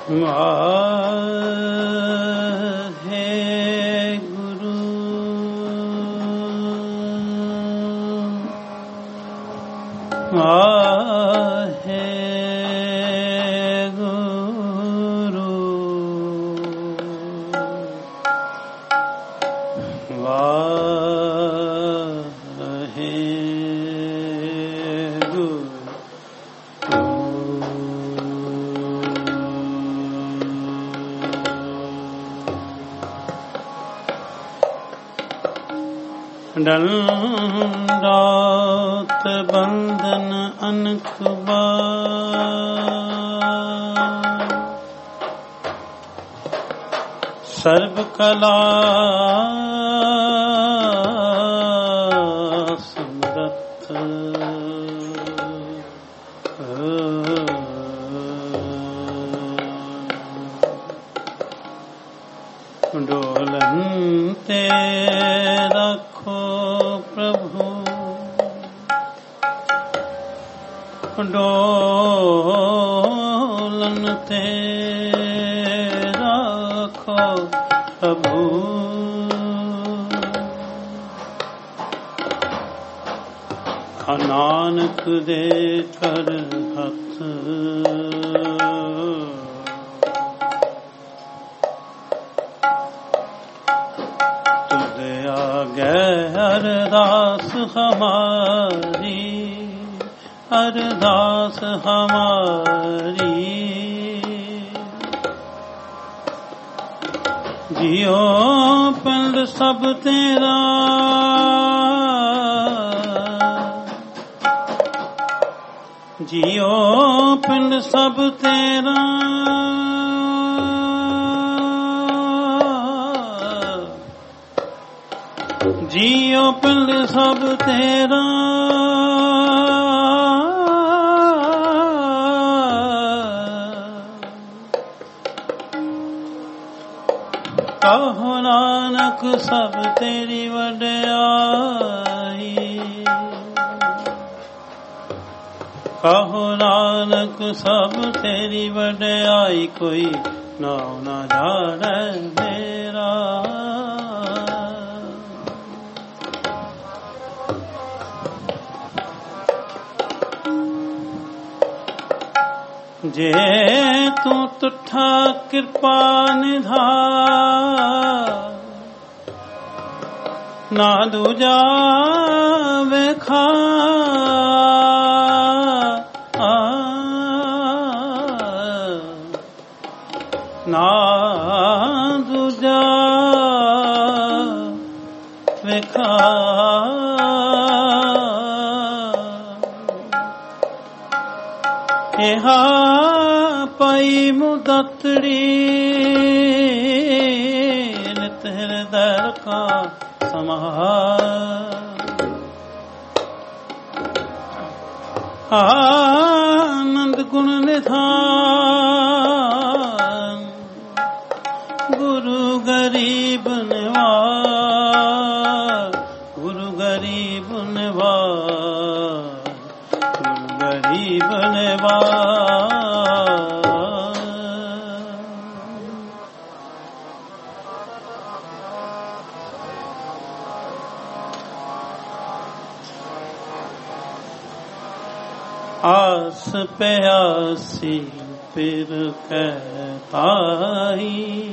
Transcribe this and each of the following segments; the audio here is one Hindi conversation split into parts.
ਡੰਡਾਤ ਬੰਧਨ ਅਨਕ ਬਾਰ ਸਰਬ ਕਲਾ ਸਮਰੱਥ ਡੋਲਨ ਤੇ ਰੱਖੋ ਪ੍ਰਭੂ ਡੋਲਨ ਤੇ ਰੱਖੋ ਪ੍ਰਭੂ ਨਾਨਕ ਦੇ ਕਰ ਹੱਥ ਅਰਦਾਸ ਹਮਾਰੀ ਅਰਦਾਸ ਹਮਾਰੀ ਜਿਉ ਪਿੰਡ ਸਭ ਤੇਰਾ ਜਿਉ ਪਿੰਡ ਸਭ ਤੇਰਾ ਜਿਉ ਪਿੰਡ ਸਭ ਤੇਰਾ ਕਹੋ ਨਾਨਕ ਸਭ ਤੇਰੀ ਵਡਿਆਈ ਕਹੋ ਨਾਨਕ ਸਭ ਤੇਰੀ ਵਡਿਆਈ ਕੋਈ ਨਾਉ ਨਾ ਜਾਣੈ ਮੇਰਾ ਜੇ ਤੂੰ ਤੁਠਾ ਕਿਰਪਾ ਨਿਧਾਨ ਨਾ ਦੂਜਾ ਵੇਖਾ ਨਾ ਦੂਜਾ ਵੇਖਾ ਇਹਾ ਪਾਈ ਮੁਦਤੜੀ ਨਿਤ ਹਿਰਦੈ ਰਖਾ ਸਮਾਰ ਆਨੰਦ ਗੁਣ ਨਿਧਾਨ ਗੁਰੂ ਗਰੀਬ ਨਿਵਾਰ ਗੁਰੂ ਗਰੀਬ ਨਿਵਾਰ ਗਰੀਬ ਨਿਵਾਰ ਆਸ ਪਿਆਸੀ ਫਿਰ ਕਹਿ ਪਾਈ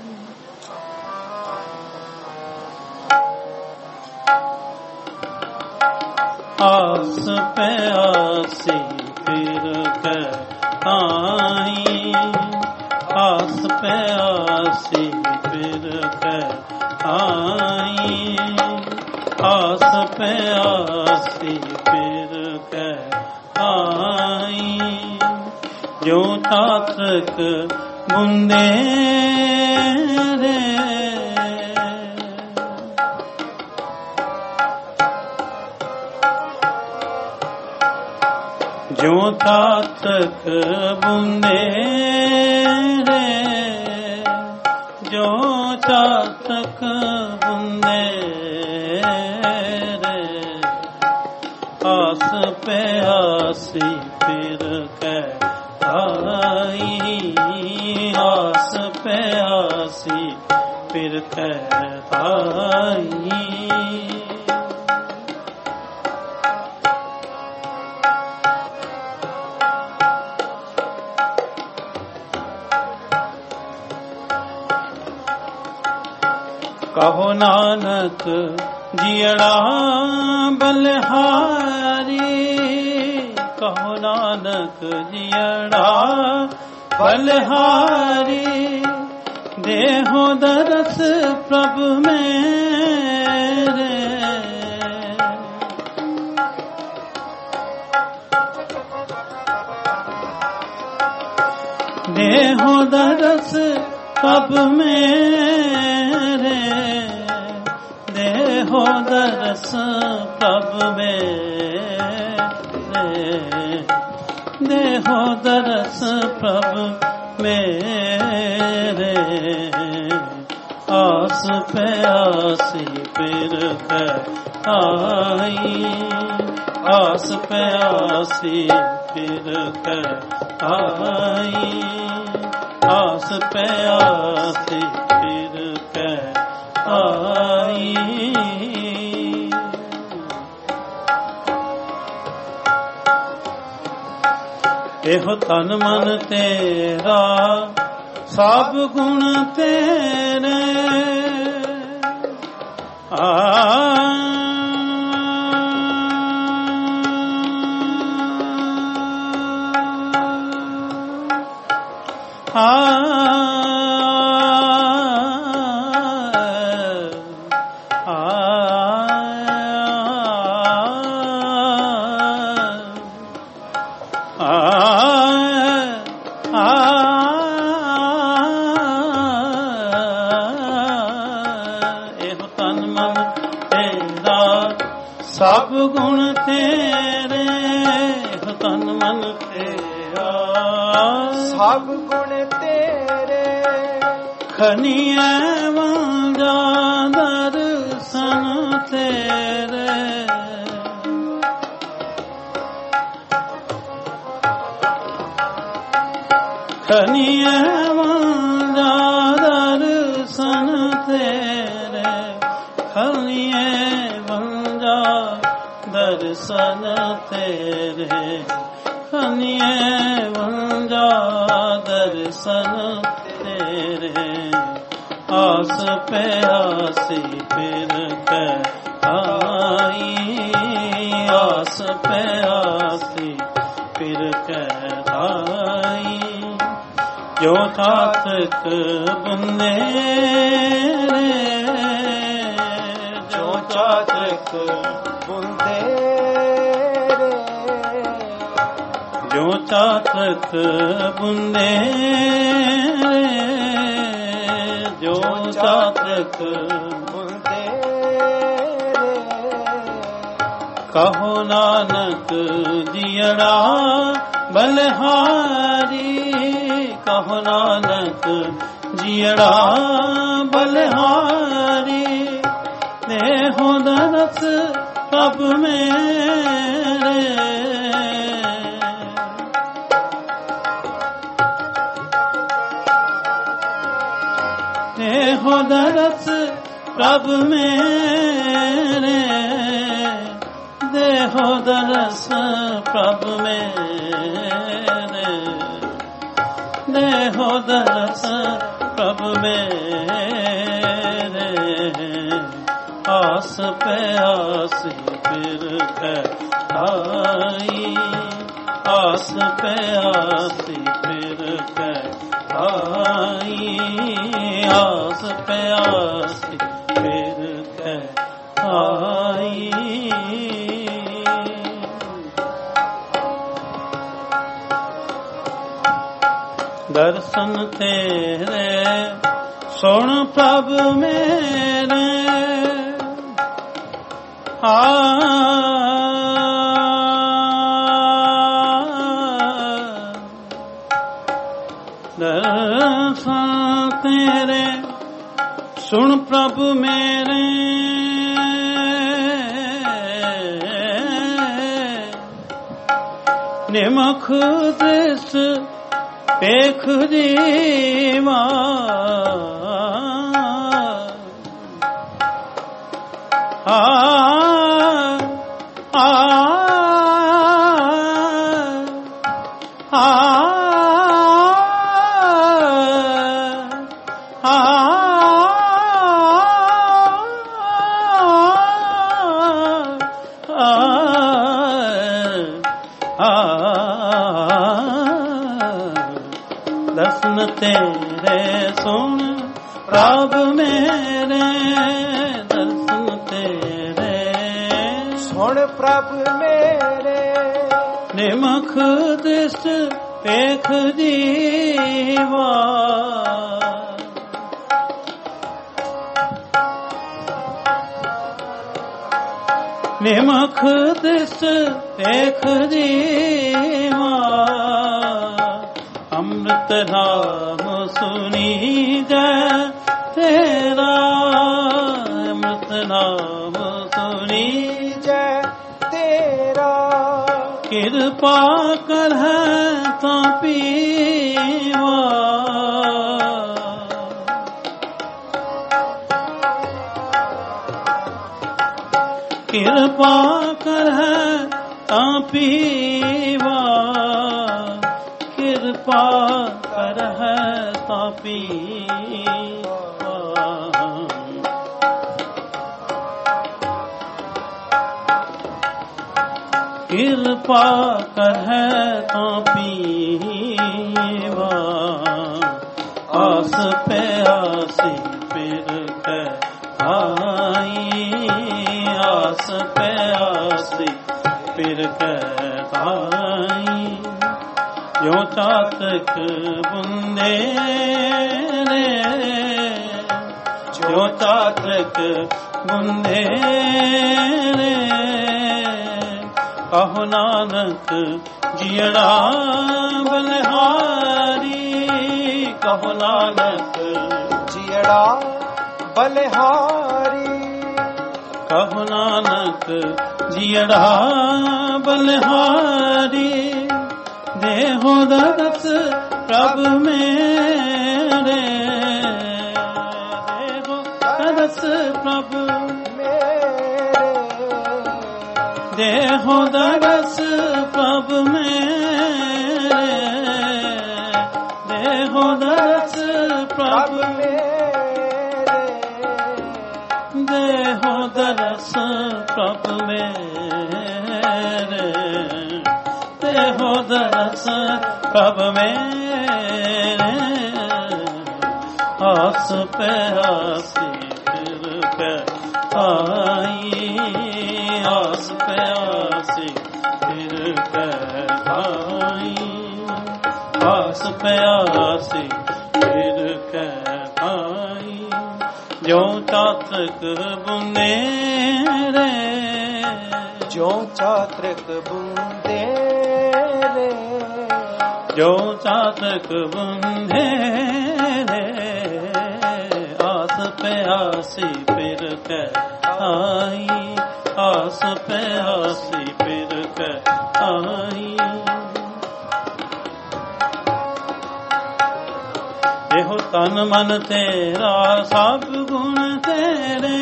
ਆਸ ਪਿਆਸੀ ਫਿਰ ਕਹਿ ਆਈ ਆਸ ਪਿਆਸੀ ਫਿਰ ਕਹਿ ਆਈ ਆਸ ਪਿਆਸੀ ਫਿਰ ਕਹਿ ਆਈ ਜੋ ਤਾਤਕ ਬੁੰਦੇ ਰੇ ਜੋ ਤਾਤਕ ਬੁੰਦੇ ਰੇ ਜੋ ਤਾਤਕ ਬੁੰਦੇ ਰੇ ਆਸ ਪਿਆਸੀ ਫਿਰ ਕਹਿ ਆਈ ਪਿਆਸੀ ਫਿਰ ਕਹਿ ਕਹੋ ਨਾਨਕ ਜੀਅੜਾ ਬਲਿਹਾਰੀ, ਕਹੋ ਨਾਨਕ ਜੀਅੜਾ ਬਲਿਹਾਰੀ, ਦੇਹੋ ਦਰਸ ਪ੍ਰਭ ਮੇਰੇ, ਦੇਹੋ ਦਰਸ ਪ੍ਰਭ ਮੇਰੇ, ਦੇਹੋ ਦਰਸ ਪ੍ਰਭ ਮੇਰੇ, ਦੇਹੋ ਦਰਸ ਪ੍ਰਭ ਮੇਰੇ, ਆਸ ਪਿਆਸੀ ਫਿਰ ਆਈ, ਆਸ ਪਿਆਸੀ ਫਿਰ ਆਈ, ਆਸ ਪਿਆਸੀ ਫਿਰ ਆਈ। ਇਹੋ ਤਨ ਮਨ ਤੇਰਾ ਸਭ ਗੁਣ ਤੇਰੇ, ਸਭ ਗੁਣ ਤੇਰੇ, ਤਨ ਮਨ ਤੇਰਾ ਸਭ ਗੁਣ ਤੇਰੇ, ਖਨੀਏ ਵਾਂਝਾ ਦਰਸ਼ਨ ਤੇਰੇ, ਖਨੀਏ ਵਾਂਝਾ ਦਰਸ਼ਨ ਤੇਰੇ, ਖਨੀਏ ਵਾਂਝਾ ਦਰਸ਼ਨ ਤੇਰੇ, ਖਨੀਏ ਵਾਂਝਾ ਦਰਸ਼ਨ ਤੇਰੇ, ਆਸ ਪਿਆਸੀ ਫਿਰ ਆਈ, ਆਸ ਪਿਆਸੀ ਫਿਰ ਆਈ, ਜੋ ਚਾਤਕ ਬੁਨੇਰੇ, ਜੋ ਚਾਤਕ ਬੁਨੇਰੇ, ਜੋ ਚਾਤਕ ਬੁਨੇਰੇ, ਜੋ ਚਾਤਕ ਬੁਨੇਰੇ, ਕਹੋ ਨਾਨਕ ਜੀਅੜਾ ਬਲਿਹਾਰੀ, ਕਹੋ ਨਾਨਕ ਜੀਅੜਾ ਬਲਿਹਾਰੀ, ਦੇਹੋ ਦਰਸ ਪ੍ਰਭ ਮੇਰੇ, ਦੇਹੋ ਦਰਸ ਪ੍ਰਭ ਮੇਰੇ, ਦੇਹੋ ਦਰਸ ਪ੍ਰਭ ਮੇਰੇ, ਦੇਹੋ ਦਰਸ ਪ੍ਰਭ ਮੇਰੇ, ਆਸ ਪਿਆਸੀ ਫਿਰ ਆਈ, ਆਸ ਪਿਆਸੀ ਫਿਰ ਆਈ, ਆਸ ਪਿਆਸੀ ਫਿਰ ਆਈ। ਦਰਸ਼ਨ ਤੇਰੇ ਸੁਣ ਪ੍ਰਭ ਮੇਰੇ, ਦਰਸ਼ਨ ਤੇਰੇ ਸੁਣ ਪ੍ਰਭ ਮੇਰੇ, ਨਿਮਖ ਦਿਸ पेख जीवा आ आ आ दर्शन तेरे सुन प्रभ मेरे दर्शन तेरे सुन प्रभ मेरे निमख दिस पेख जीवा निमख दिस पेख जीवा अमृत नाम सुनी जय तेरा अमृत नाम सुनी जय तेरा कृपा कर है तो पीवा कृपा कर है तो पीवा कृपा कर है तापी कृपा कर है तापीवा आस पे आसी फिर के आई आस पे आसी फिर के आई जो चातक बुंदे रे जो चातक बुंदे रे कहो नानक जियड़ा बलिहारी कहो नानक जियड़ा बलिहारी कहो नानक जियड़ा बलिहारी देहो दरस प्रभ मेरे देहो दरस प्रभ मेरे देहो दरस प्रभ मेरे देहो दरस प्रभ मेरे देहो दरस प्रभ मेरे देहो दरस प्रभ मेरे आस पे आसी फिर के आई आस पे आसी फिर के आई आस पे आसी फिर के आई जो चातक बुने रे जो चातक बुंदे रे जो चातक बुंदे रे आस पे आसी फिर के आई आस पे आसी फिर के आई ਇਹੋ ਤਨ ਮਨ ਤੇਰਾ ਸਭ ਗੁਣ ਤੇਰੇ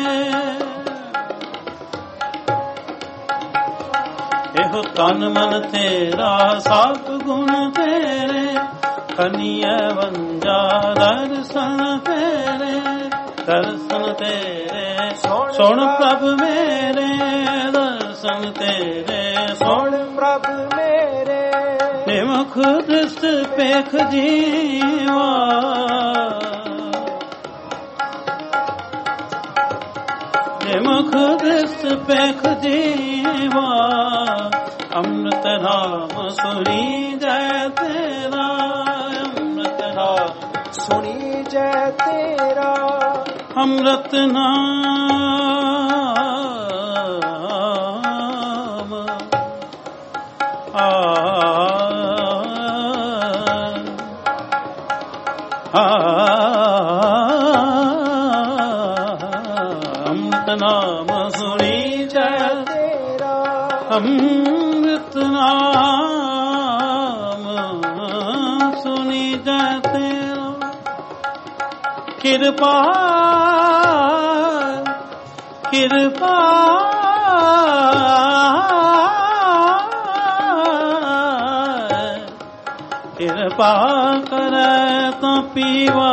ਇਹੋ ਤਨ ਮਨ ਤੇਰਾ ਸਭ ਗੁਣ ਤੇਰੇ ਕਨੀਐ ਵੰਜਾ ਦਰਸ਼ਨ ਤੇਰੇ ਸੁਣ ਪ੍ਰਭ ਮੇਰੇ ਦਰਸ਼ਨ ਤੇਰੇ ਸੁਣ ਪ੍ਰਭ ਮੇਰੇ ਨਿਮਖ ਦ੍ਰਿਸ਼ਟ ਪੇਖ ਜੀਵਾ ਨਿਮਖ ਦ੍ਰਿਸ਼ਟ ਪੇਖ ਜੀਵਾ ਅੰਮ੍ਰਿਤ ਨਾਮ ਸੁਣੀ ਜੈ ਤੇਰਾ ਅੰਮ੍ਰਿਤ ਨਾਮ ਸੁਣੀ ਜੈ ਤੇਰਾ ਅੰਮ੍ਰਿਤ ਨਾਮ ਅੰਮ੍ਰਿਤ ਨਾਮ ਸੁਣੀ ਜੈ ਤੇਰਾ ਅੰਮ੍ਰਿਤ ਨਾਮ ਸੁਣੀ पूजै तेरा कृपा कृपा कृपा करे तो पीवा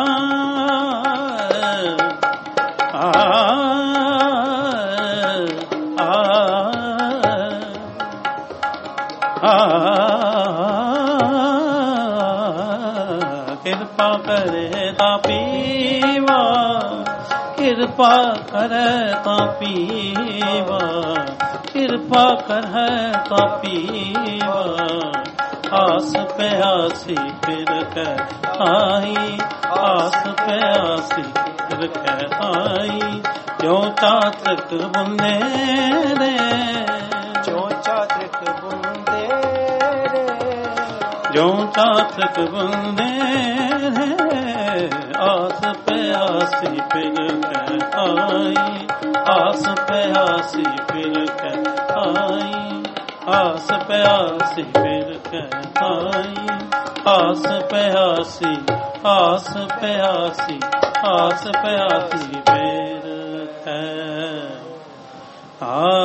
कृपा करे ता पीवा कृपा करे ता पीवा कृपा करे ता पीवा आस पे आसी फिर कह आई आस पे आसी फिर कह आई जो चातक बुंदे रे जो चातक बुंदे रे जो चातक बुंदे रे आस पे आसी फिर कह आई आस पे आसी फिर कह आई आस पे आसी फिर कह आई आस पे आसी आस पे आसी आस पे आसी फिर कह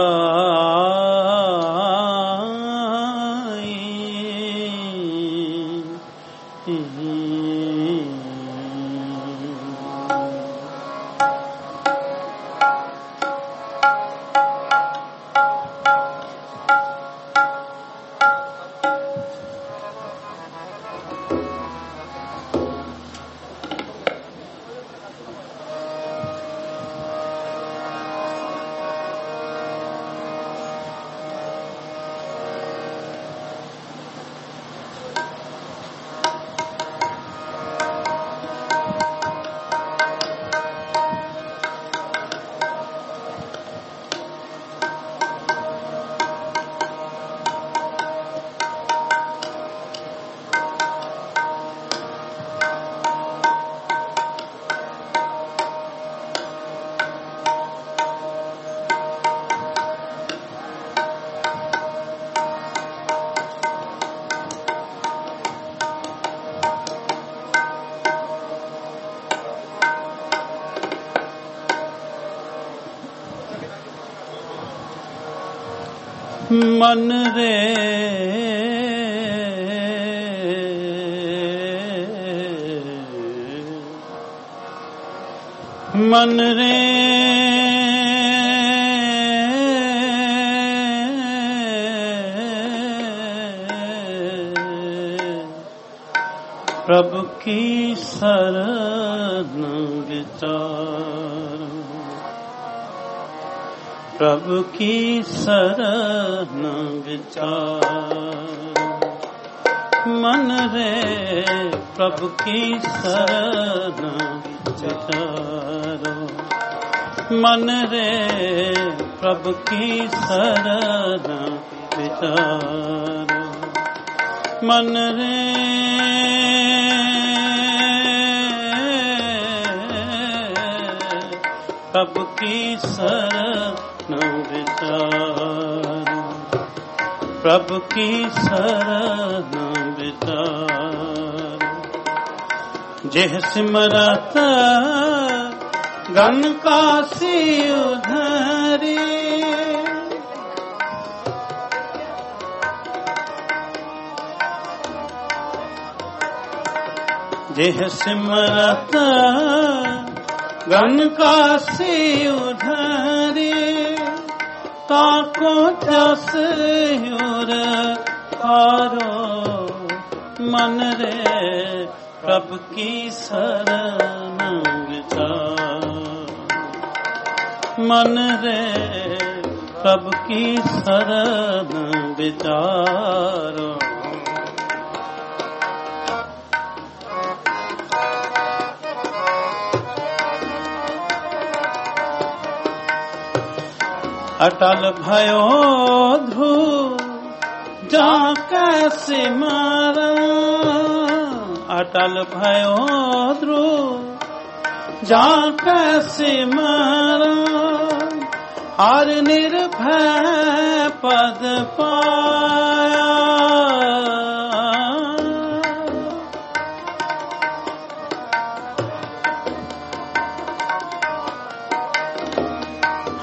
मन रे मन रे प्रभु की शरण विचार प्रभु की शरण विचार मन रे प्रभु की शरण विचारो मन रे प्रभु की शरण विचारो मन रे प्रभु की शरण विचारो प्रभु की शरण विचारो जेह सिमरत गण कासी उधारी जेह सिमरत गण कासी उधारी ताको जस ह्योर तारो मन रे प्रभु की शरण विचार मन रे प्रभु की शरण विचारो अटल भयो ध्रुव जा कैसे मारा अटल भयो ध्रुव जा कैसे मारा हर निर्भय पद पाया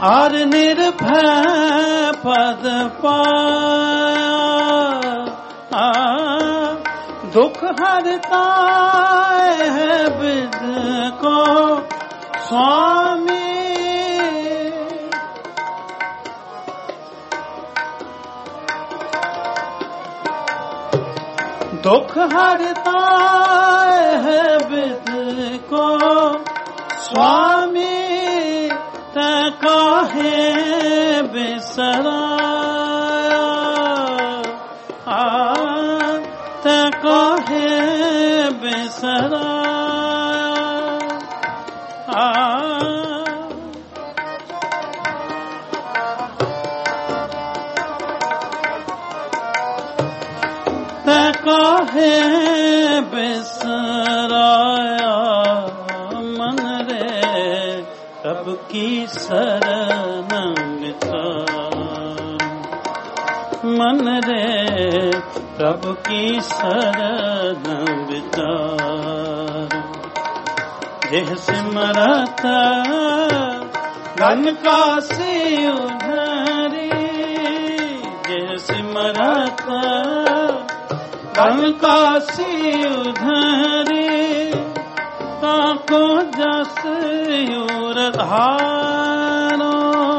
और निर्भय पद पाया, दुख हरता है विद को स्वामी। दुख हरता है विद को स्वामी, ते काहे बिसराया, ते काहे बिसराया। ते काहे बिसराया, मन रे तब की शरण विचार, मन रे तब की शरण विचार। जेह सिमरत घन कासी उधरी, जेह सिमरत घन कासी उधरी, ताको जस यूर धारो।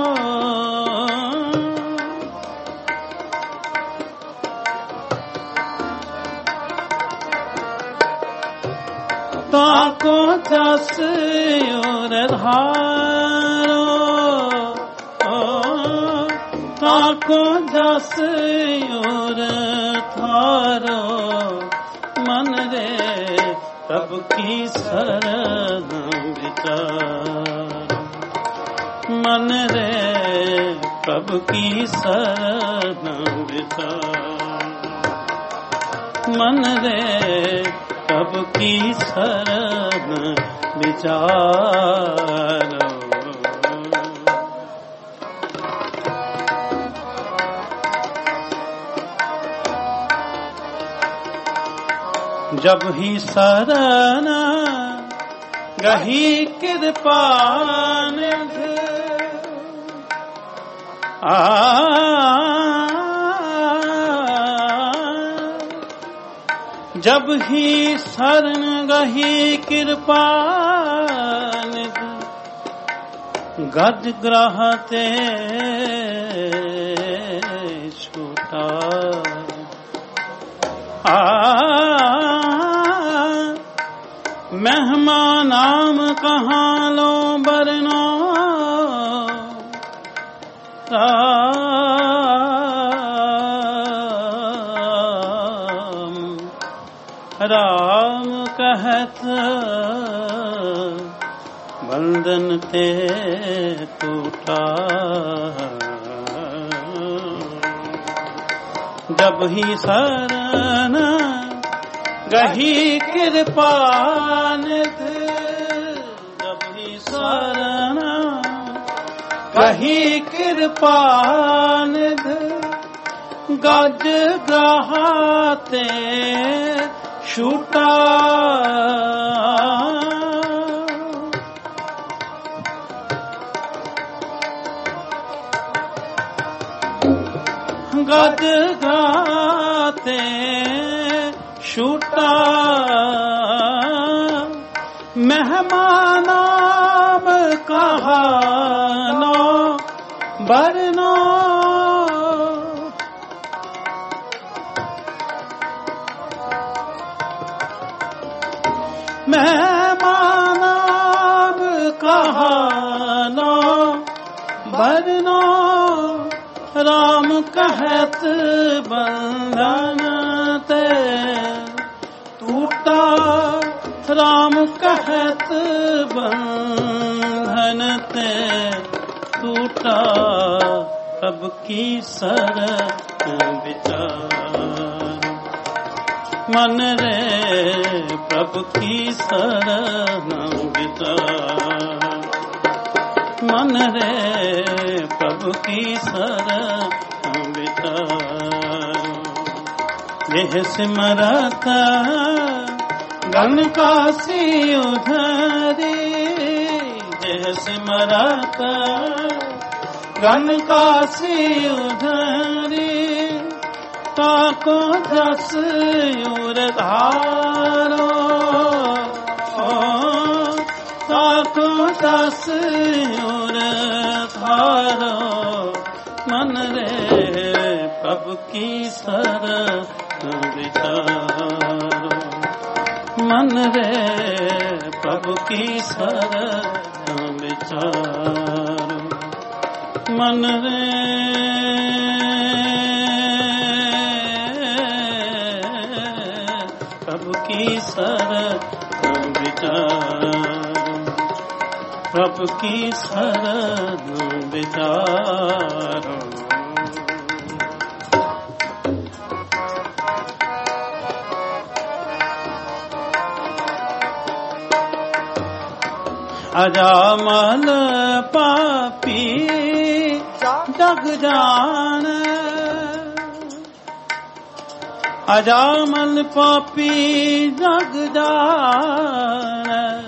ताको जस यूर धारो, ताको जस यूर धारो। मन रे तब की शरण विचार, मन रे तब की शरण विचार, मन रे तब की शरण विचार। जब ही शरण गही कृपा निधि, जब ही शरण गही कृपा निधि, गज ग्रह ते छूटा। मेहमान नाम कहाँ लो बरनो, राम राम कहत बंधन ते टूटा। जब ही शरण गही कृपा निधि, जब ही शरण गही कृपा निधि, गज ग्रहाते छूटा। गज ग्रहाते छूटा। मेहमानाम कहानो बरनो, मेहमानाम कहानो बरनो। राम कहत बंधन ते टूटा, राम कहत बंधन ते टूटा। तब की शरण विचार, मन रे प्रभु की शरण विचार, मन रे प्रभु की शरण विचार। यह सिमरत घन कासी उधरी, यह सिमरत गण कासी उधरी ताको जस उर धारो ताको जस उर धारो मन रे प्रभु की शरण विचारो मन रे प्रभु की शरण विचारो मन रे प्रभु की शरण विचारो प्रभु की शरण विचारो अजामल पापी जग जान अजामल पापी जग जान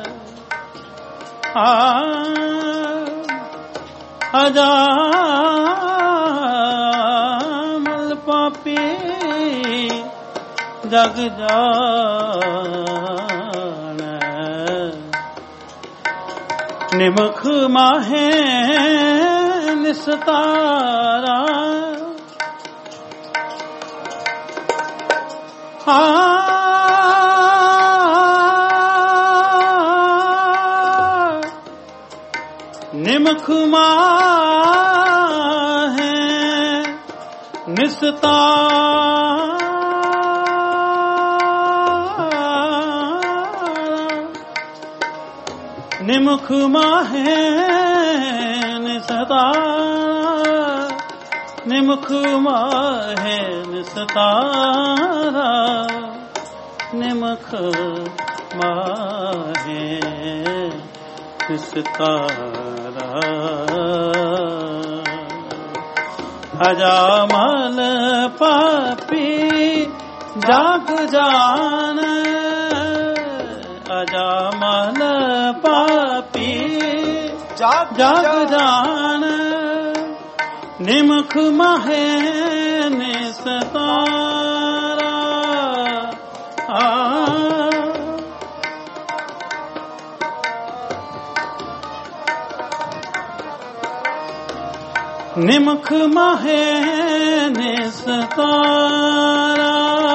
अजामल पापी जग जान निमख माहे निस्तारा निमख माहे निस्तारा निमख माहे निस्तारा निमख माहे निस्तारा निमख माहे निस्तारा अजामल पापी जाग जान अजामल पापी जाग जान निमख माहे निस्तारा निमख माहे निस्तारा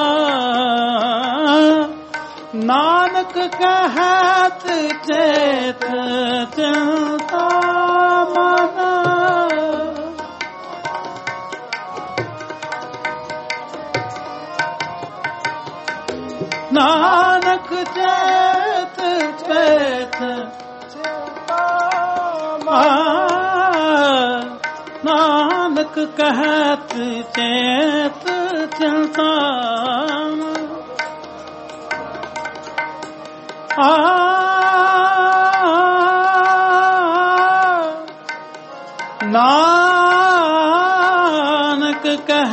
नानक कहत चेत चिंता मन नानक चेत चेत चिंता नानक कहत चेत चिंता नानक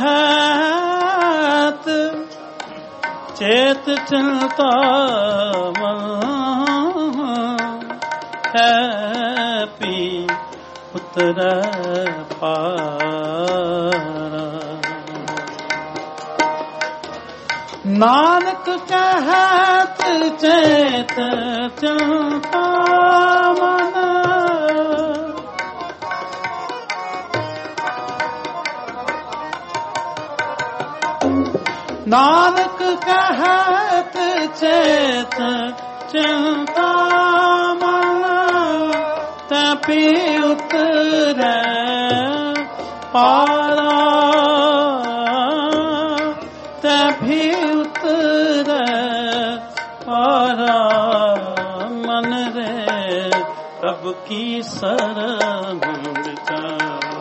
कहत चेत चिंता है पी उतर पारा नानक कहत चेत चिंता मन नानक कहत चेत चिंता मन तपी उतर पारा तभी उतर पारा मन रे प्रभु की शरण विचारो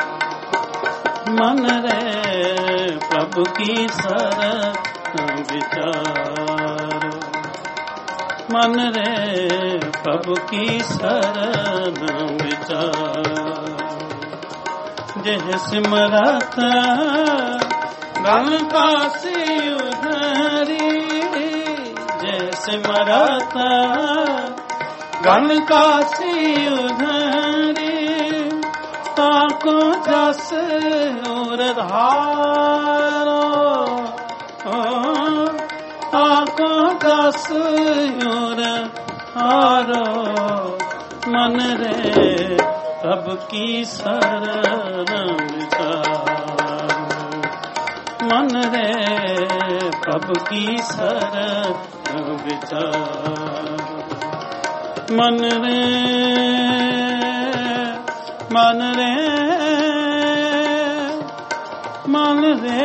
मन रे प्रभु की शरण विचारो मन रे प्रभु की शरण विचारो जह सिमरत गण कासी उधरी जह सिमरत गण कासी उधरी ताको जस उर धारो ताको जस उर धारो मन रे प्रभ की शरण विचारो मन रे प्रभु की शरण विचारो मन रे मन रे मन रे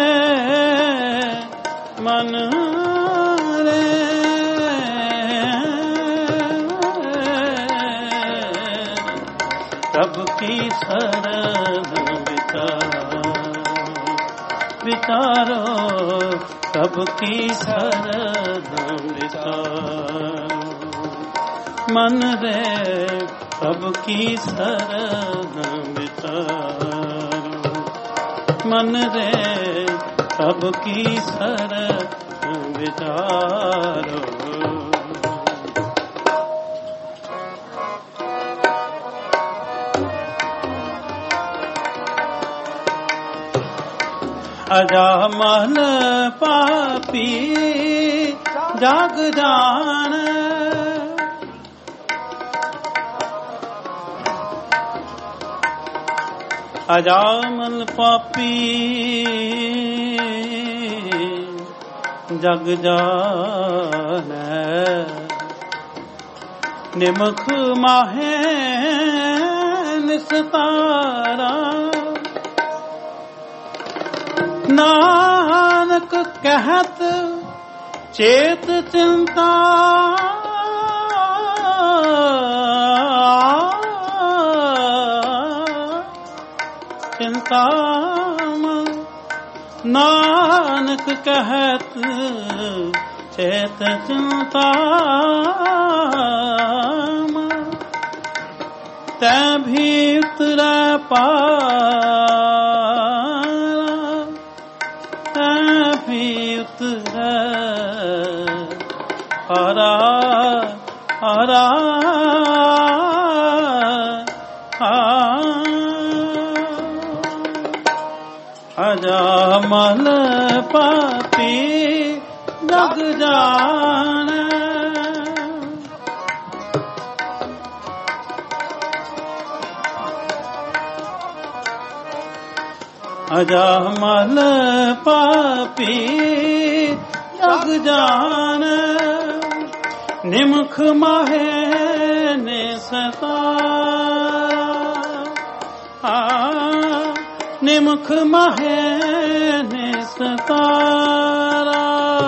मन रे प्रभु की शरण विचारो प्रभु की शरण विचारो मन रे प्रभु की शरण विचारो मन रे प्रभु की शरण विचारो अजामल पापी जाग जान अजामल पापी जग जान निमख माहे निस्तारा नानक कहत चेत चिंता चिंता नानक कहत चेत चिंता तै भी उतर हरा हरा अजामल पापी जग जान अजामल पापी जग जान निमख माहे ने सतारा निमख माहे ने सतारा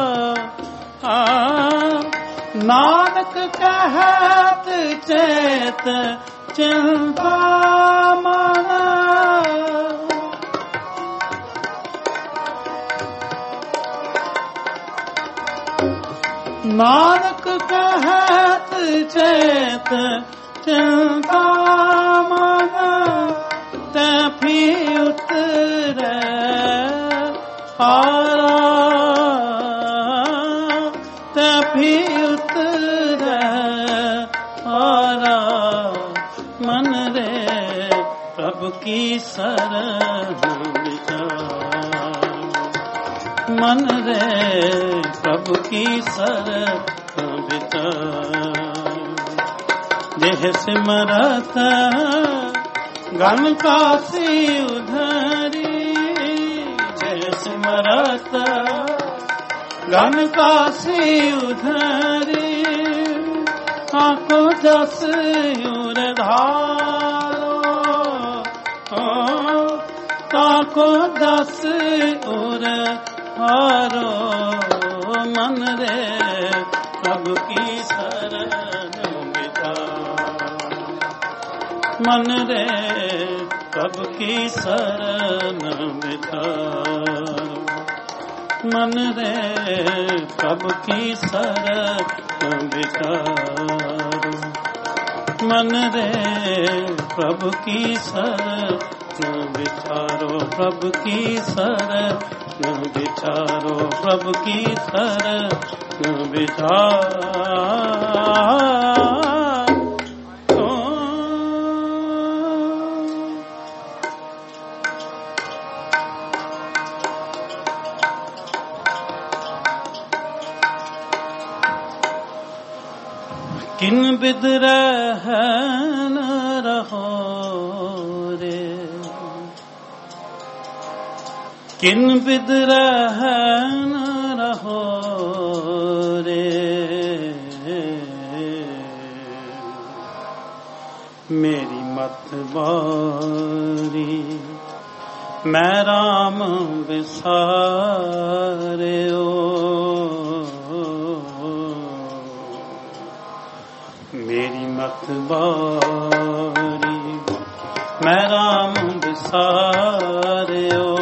नानक कहत चेत चिंता माना नानक कहत चेत चिंता माना तै भी उतरे हारा तै भी उतरे हारा मन रे प्रभु की शरण विचारो मन रे प्रभु की शरण विचारो देह सिमरत गन कासी उधरी देह सिमरत गन कासी उधरी आको जस उर धारो ताको जस उर हारो मन रे प्रभु की शरण विचारो मन रे प्रभु की शरण विचारो मन रे प्रभु की शरण विचारो मन रे प्रभु की शरण विचारो प्रभु की शरण विचारो प्रभु की शरण विचारो किन बिद रहन रहो रे, किन बिद रहन रहो रे, मेरी मत बारी मैं राम विसारियो, मेरी मत बारी मैं राम विसारियो,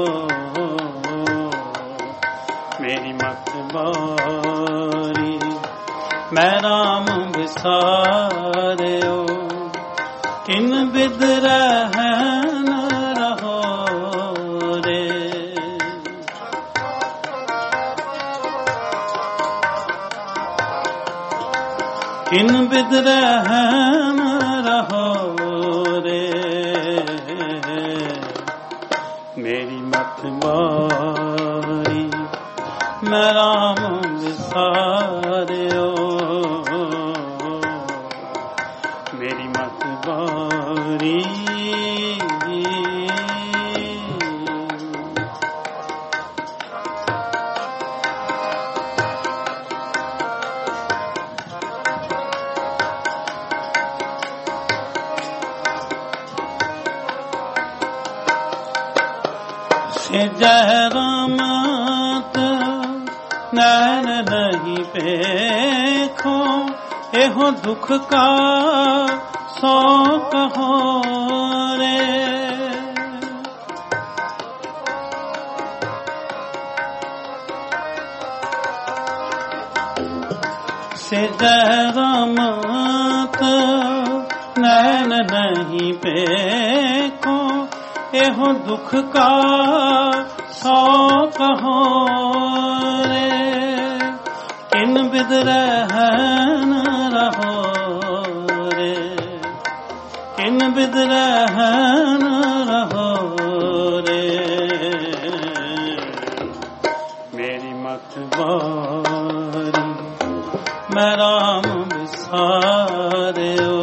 मेरी मत बारी मैं राम विसारियो, किन बिद रहन रहो रे, किन बिद रहन रहो रे, मेरी मत बारी मैं राम विसारियो, मेरी मत बारी। जहरामत नैन नहीं पेखो, एहो दुख का सो कहो रे, से जहरामत नैन नहीं पेखो, एहो दुख का सो कहो रे, किन बिद रहन रहो रे, किन बिद रहन रहो रे, मेरी मत बारी मैं राम विसारियो,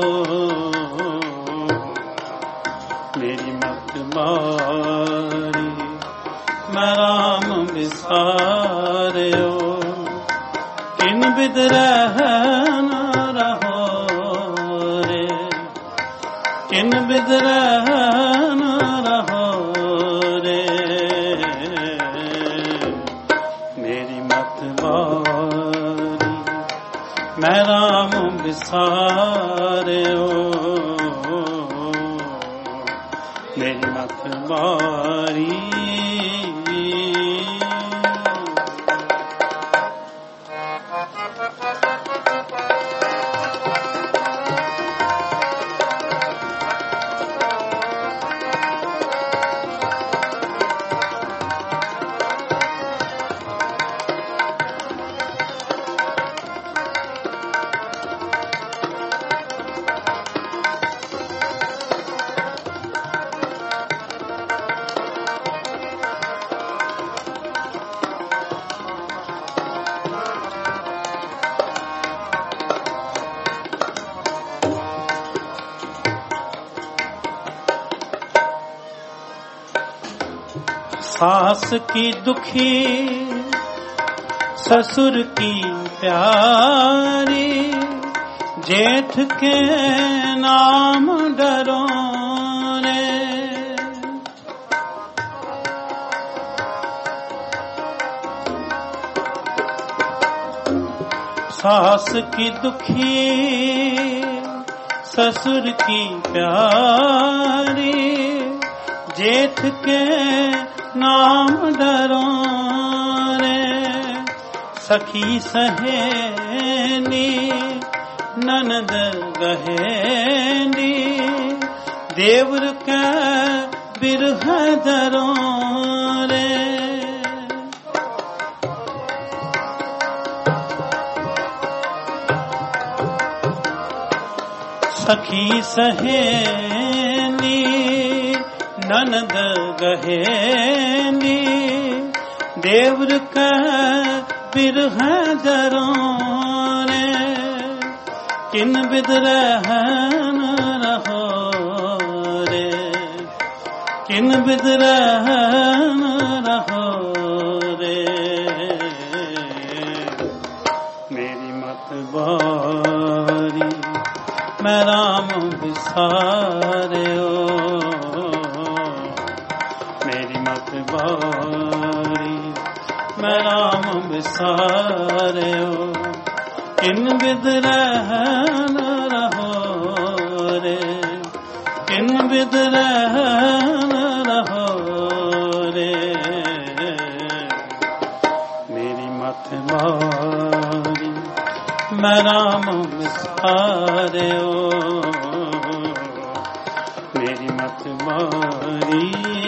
मेरी मत बारी मैं राम विसारियो, किन बिद रहन रहो रे, किन बिद रहन रहो रे, मेरी मत बारी मैं राम विसारियो, मेरी मत बारी। सास की दुखी ससुर की प्यारी, जेठ के नाम डरो रे, सास की दुखी ससुर की प्यारी, जेठ के नाम डरो रे, सखी सहेली ननद गहेली, देवर का बिरह धरो रे, सखी सहेली ननद गहेली, देवर का बिरह धरो रे, किन बिद रहन रहो रे, किन बिद रहन रहो रे। मेरी मत बारी मैं राम विसारियो, मेरी मत बारी मैं राम विसारियो। किन बिद रहन रहो रे, किन बिद रहन रहो रे। मेरी मत बारी मैं राम विसारियो, मेरी मत बारी।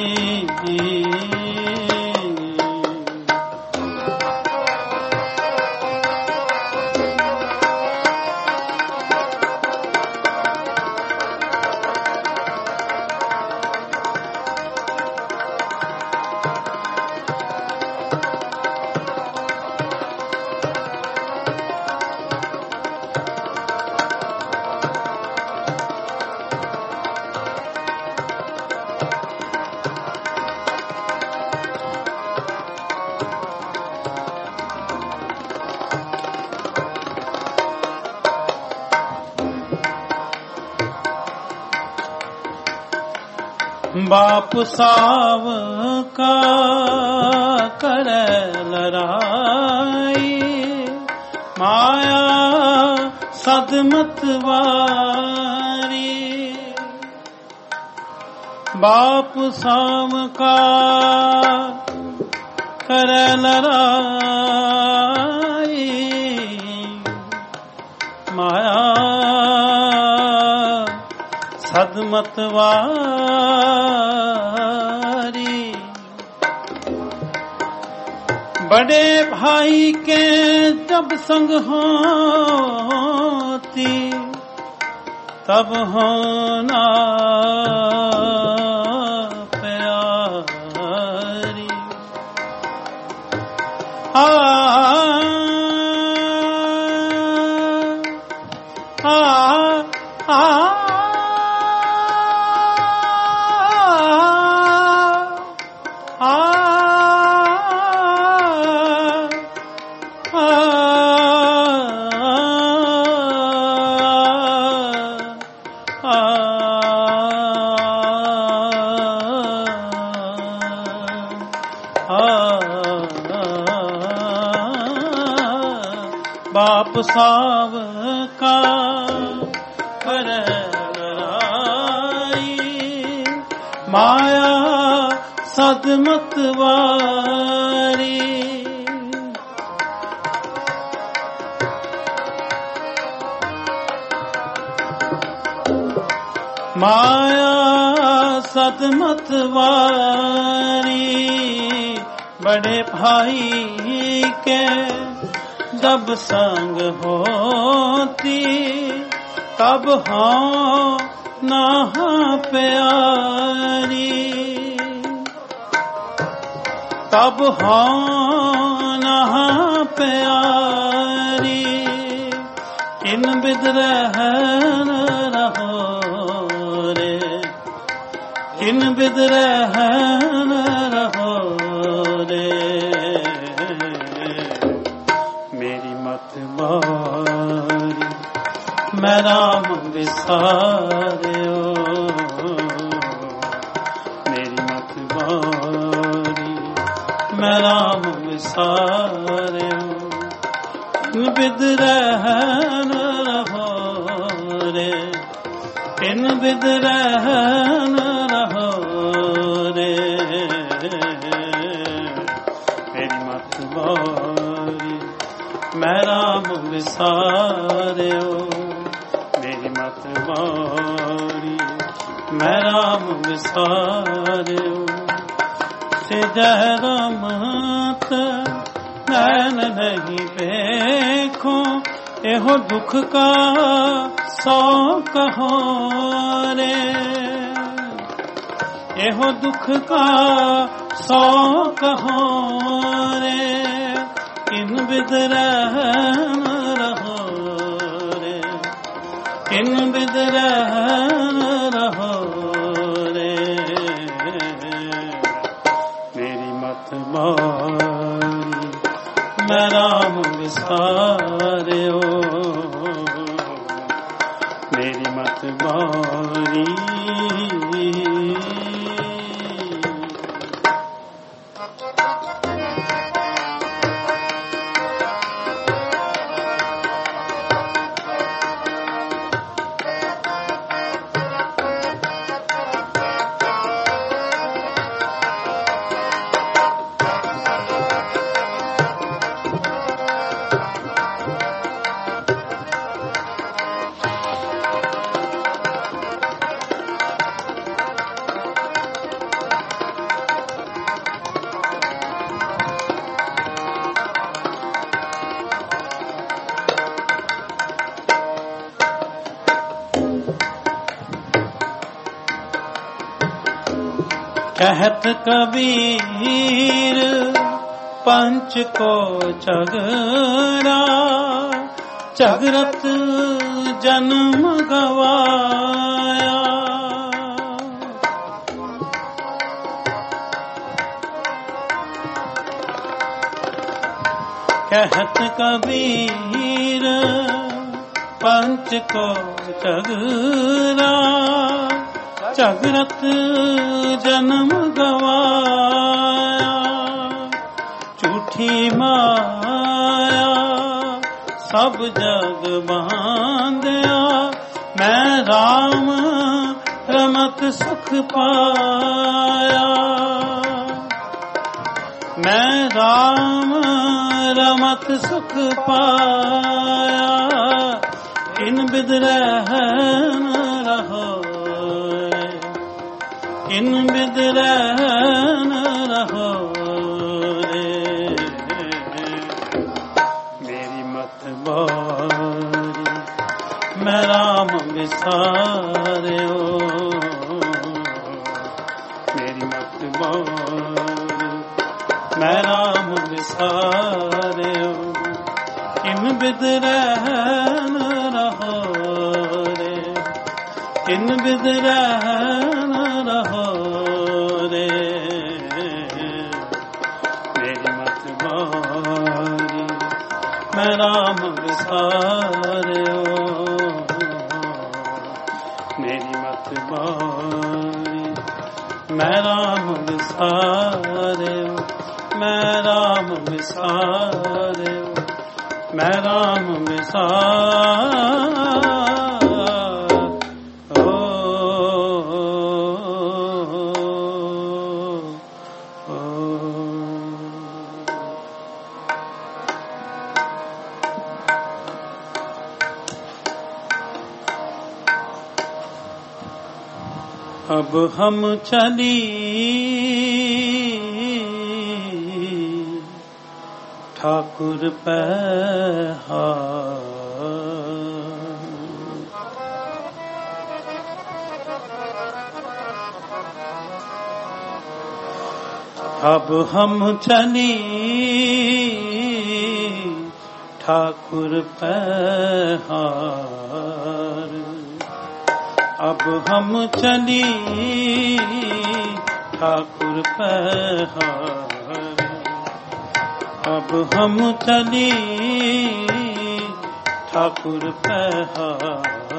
बाप साव का करे लड़ाई, माया सदमत वारी। बाप साव का करे लड़ाई, माया सदमत वारी। बड़े भाई के जब संग होती तब होना प्यारी। बाप साव का करे लड़ाई, माया सदमत वारी। माया सदमत वारी। बड़े भाई के जब संग होती तब हाँ ना प्यारी, तब हाँ ना प्यारी। किन बिद रहन रहो रे, किन बिद रहन रहो रे। मेरी मत बारी मैं राम विसारियो, मेरी मत बारी मैं राम विसारियो। किन बिद रहन रहो रे, किन बिद रहन रहो रे। मेरी मत बारी मैं राम विसारियो, मेरी मत बारी मैं राम विसारियो। से जहरमत नैन नहीं देखो, एहो दुख का सौ कहो रे, एहो दुख का सौ कहो रे। किन बिद रहन रहो रे, कहत कबीर पंच को चगरा, चगरत जन्म गवाया। कहत कबीर पंच को चगरा, चगरत जन्म गवाया। झूठी माया सब जग बांधिया, मैं राम रमत सुख पाया। मैं राम रमत सुख पाया, इन बिद रहन रहो, इन बिद रहन रहो रे। मेरी मत बारी मैं राम विसारियो, मेरी मत बारी मैं राम विसारियो। इन बिद रहन रहो रे, इन बिद रहन रहो रे। मेरी मत बारी मैं राम विसारियो, मेरी मत बारी मैं राम विसारियो, मैं राम विसारियो, मैं राम विसारियो। अब हम चली ठाकुर अब हम चली ठाकुर पहाड़, अब हम चली ठाकुर पहाड़, अब हम चली ठाकुर पहाड़।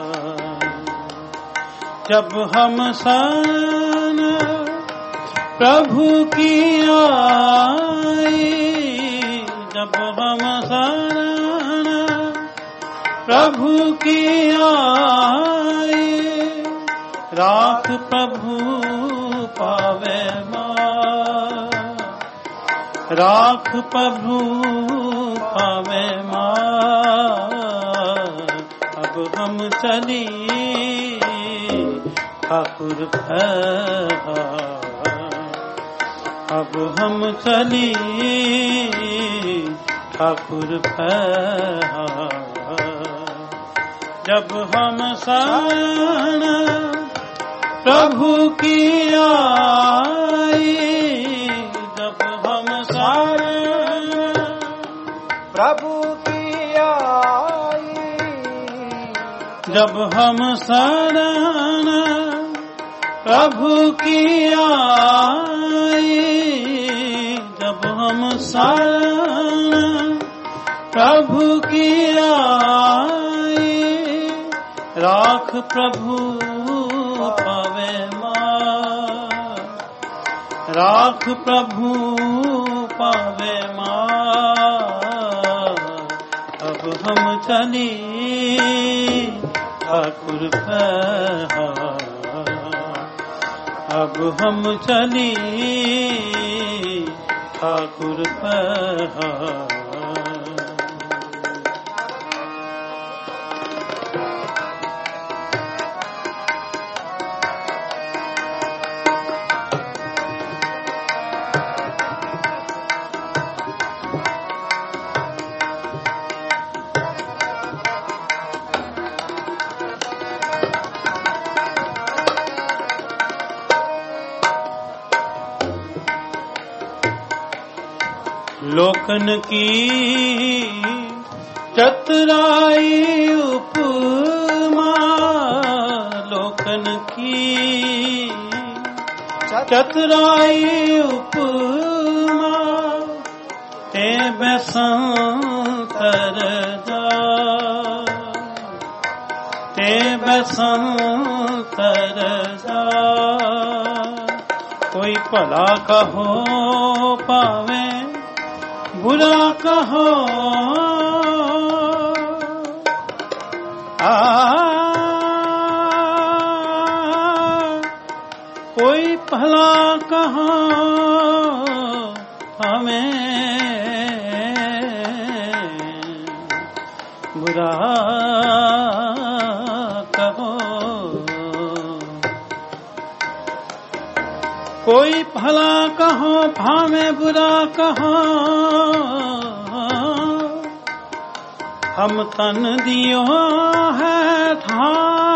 जब हम सन प्रभु की आई, जब हम सन प्रभु की आई, राख प्रभु पावे माँ, राख प्रभु पावे माँ। अब हम चली ठाकुर पहाड़, अब हम चली ठाकुर पहाड़। जब हम सन प्रभु की आई, जब हम सन प्रभु की आई, जब हम शरण प्रभु की आई, जब हम शरण प्रभु की आई, राख प्रभु पावे माँ, राख प्रभु पावे माँ। अब हम चली ठाकुर पहाड़, अब हम चली ठाकुर पहाड़। लोकन की चतुराई उपमा, लोकन की चतुराई उपमा, ते बसंतर जा, ते बसंतर जा। कोई भला कहो पावे बुरा कहो, कोई भला कहो हमें बुरा कहो, कोई भला कहो भावे बुरा कहो। हम तन दियो है था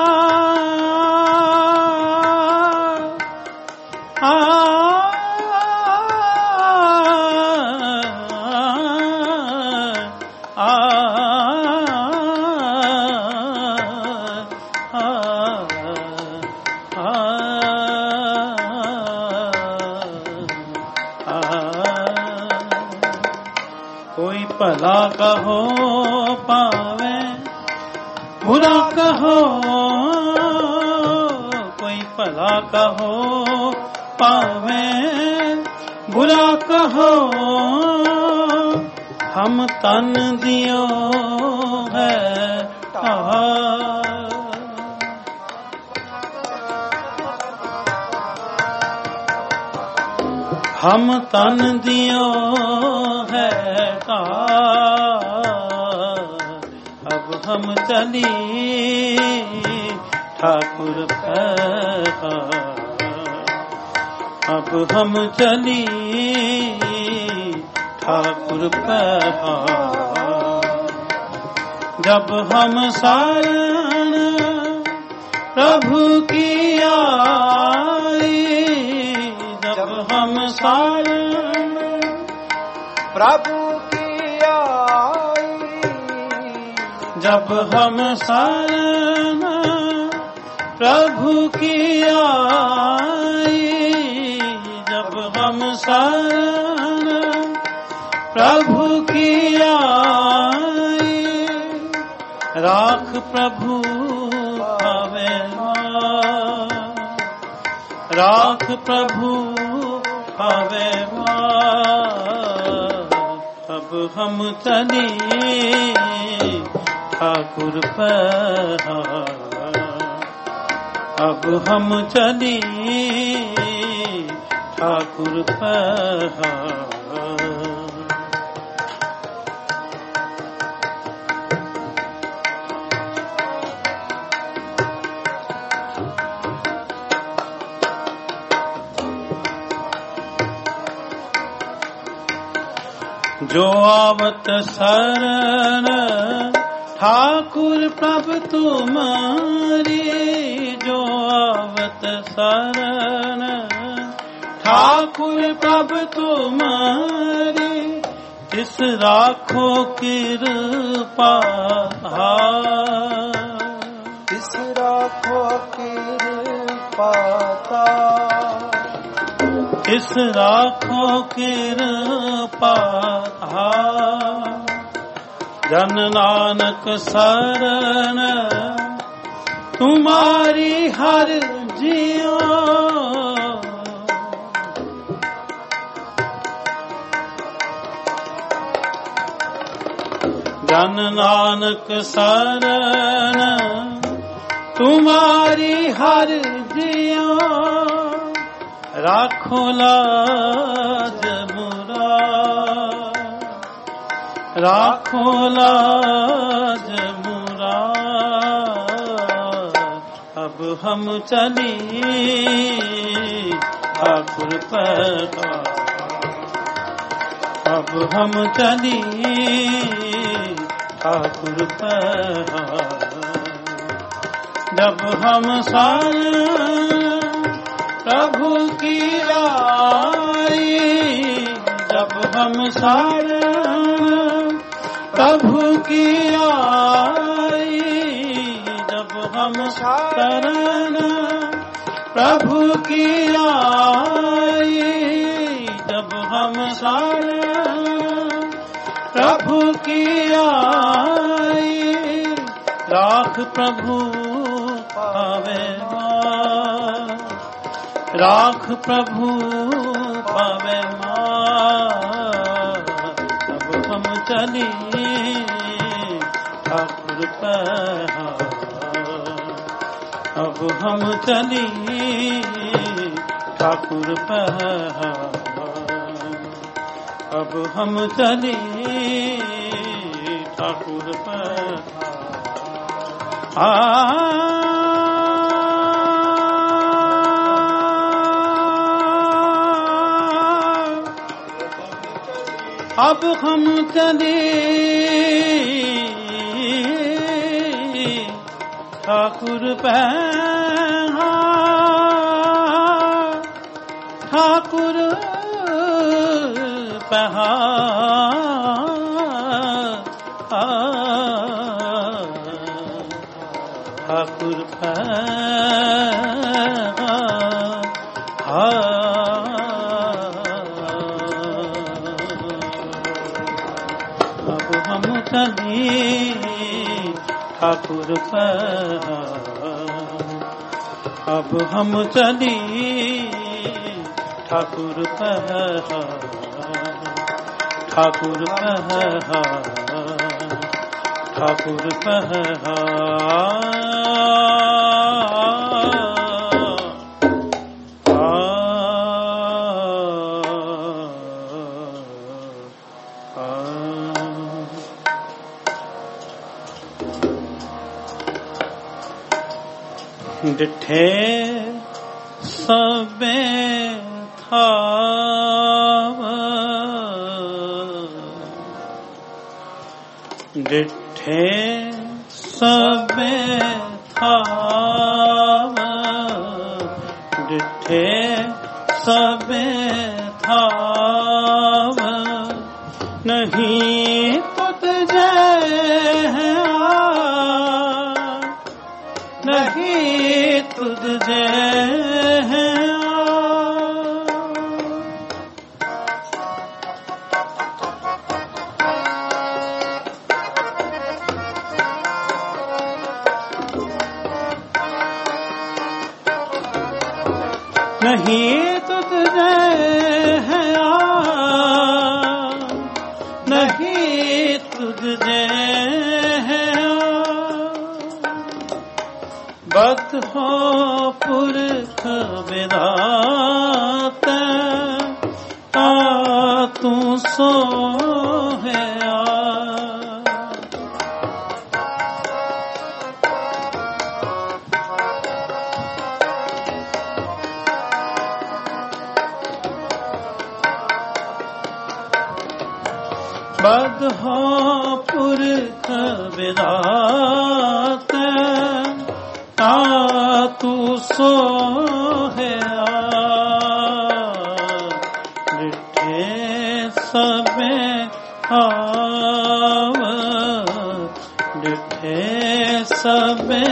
कोई भला कहो पावे बुरा कहो, कोई भला कहो पावे बुरा कहो। हम तन दियो है हम तन दियो है अब हम चली ठाकुर पधार, अब हम चली ठाकुर पधार। जब हम शरण प्रभु की आई, जब हम शरण प्रभु की आई, जब हम शरण प्रभु की आई, जब हम शरण प्रभु की आई। राख प्रभु भावे, राख प्रभु भावे। अब हम चली ठाकुर पधार, अब हम चली ठाकुर पधार। जो आवत शरण ठाकुर प्रभु तुम्हारी, जो आवत शरण ठाकुर प्रभु तुम्हारी, तिस राखो कृपा, तिस राखो कृपा, तिस राखो कृपा। जन नानक शरण तुम्हारी हर जियो, जन नानक शरण तुम्हारी हर जियो। राखो लाज मुरा, राखो लाज मुरा। अब हम चली ठाकुर पधार, अब हम चली ठाकुर पधार। जब हम शरण प्रभु की आई, जब हम शरण प्रभु की आई, जब हम शरण प्रभु की आई, जब हम शरण प्रभु की आई, राख प्रभु पावे मां, राख प्रभु पावे मां। अब हम चली ठाकुर पहाड़, अब हम चली ठाकुर पहाड़, अब हम चली ठाकुर पहाड़। अब हम चले ठाकुर पहाड़, ठाकुर पहाड़, ठाकुर अब हम चले ठाकुर पहाड़, अब हम चले ठाकुर पहाड़, ठाकुर पहाड़, ठाकुर पहाड़। डिठे सबे थाव, डिठे सबे थाव, डिठे सबे थाव, नहीं तुझे है नहीं तुझे है नहीं तुझे है नहीं तुझे है बद हो पुरख विधात आ तू सो है बद हो पुरख विधात आ तू सो है डिठे सबे आव डिठे सबे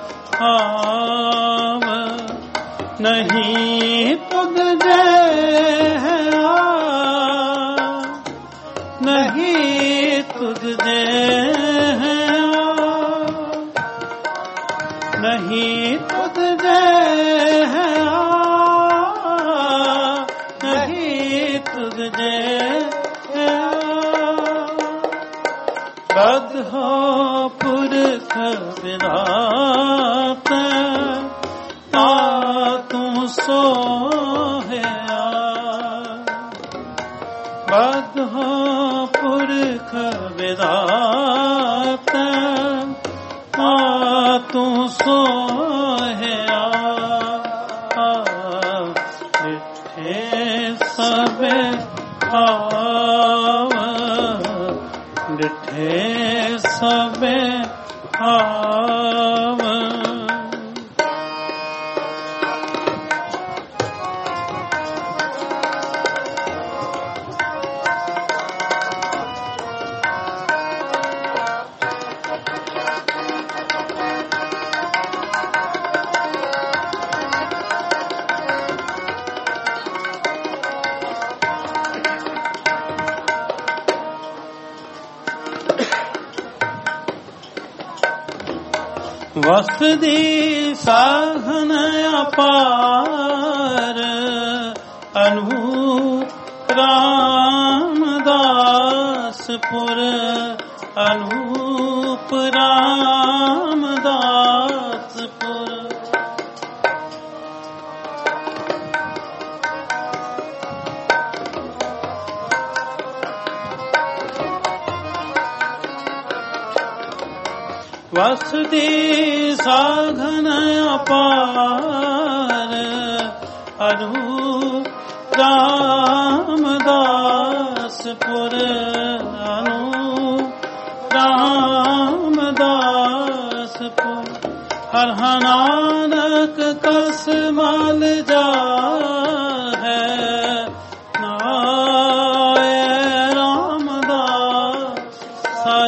आव नहीं तुझे है नहीं तुझे है नहीं तुझे है नहीं तुझे है बद हो पुरख विधात आ तू सो है बद हो पुरख विधात आ तू सो है डिठे सबे आव डिठे सबे आव ਵਸਦੀ ਸਾਧਨ ਅਪਾਰ ਅਨੂਪ ਰਾਮਦਾਸਪੁਰ ਅਨੂਪ ਰਾਮਦਾਸਪੁਰ। ਵਸਦੀ ਸਾਧਨ ਅਪਾਰ ਅਨੂਪ ਰਾਮਦਾਸਪੁਰ ਅਨੂਪ ਰਾਮਦਾਸਪੁਰ। ਹਰ ਨਾਨਕ ਕਸ ਮਲ ਜਾ ਹੈ ਨਾਏ ਰਾਮਦਾਸ ਸਰ